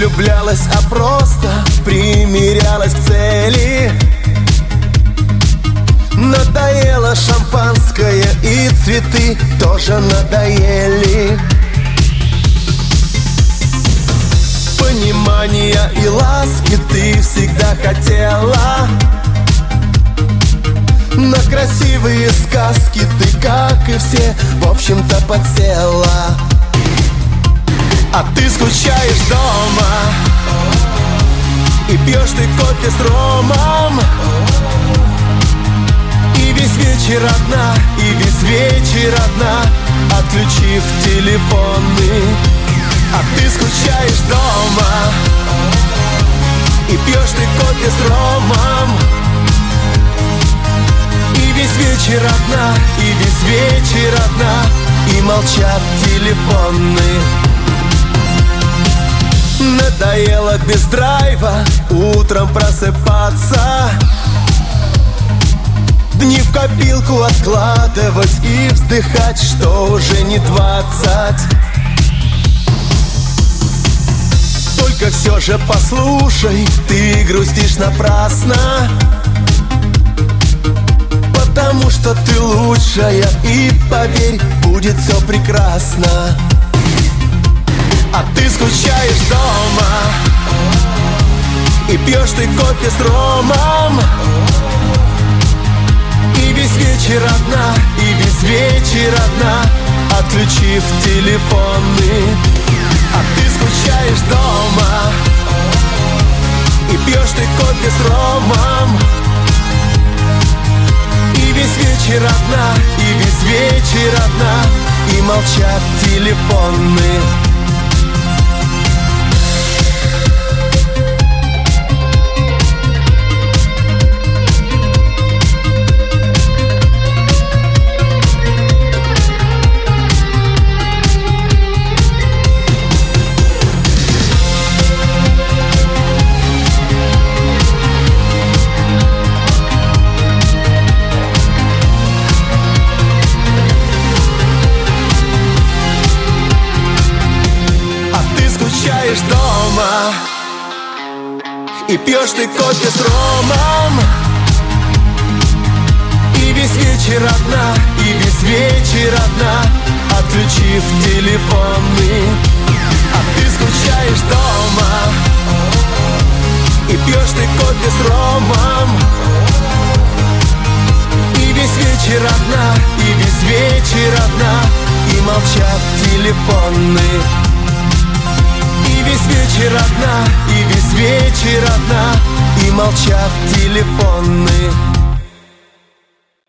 влюблялась, а просто примирялась к цели. Надоело шампанское, и цветы тоже надоели. Понимания и ласки ты всегда хотела. На красивые сказки ты, как и все, в общем-то подсела. А ты скучаешь дома, и пьешь ты кофе с ромом, и весь вечер одна, и весь вечер одна, отключив телефоны. А ты скучаешь дома, и пьешь ты кофе с ромом, и весь вечер одна, и весь вечер одна, и молчат телефоны. Надоело без драйва утром просыпаться, дни в копилку откладывать и вздыхать, что уже не 20. Только все же послушай, ты грустишь напрасно, потому что ты лучшая, и поверь, будет все прекрасно. А ты скучаешь дома, и пьешь ты кофе с ромом, и весь вечер одна, и весь вечер одна, отключив телефоны. А ты скучаешь дома, и пьешь ты кофе с ромом, и весь вечер одна, и весь вечер одна, и молчат телефоны. Дома, и пьешь ты кофе с ромом, и весь вечер одна, и весь вечер одна, отключив телефоны. А ты скучаешь дома, и пьешь ты кофе с ромом, и весь вечер одна, и весь вечер одна, и молчат телефоны. И весь вечер одна, и весь вечер одна, и молчат телефоны.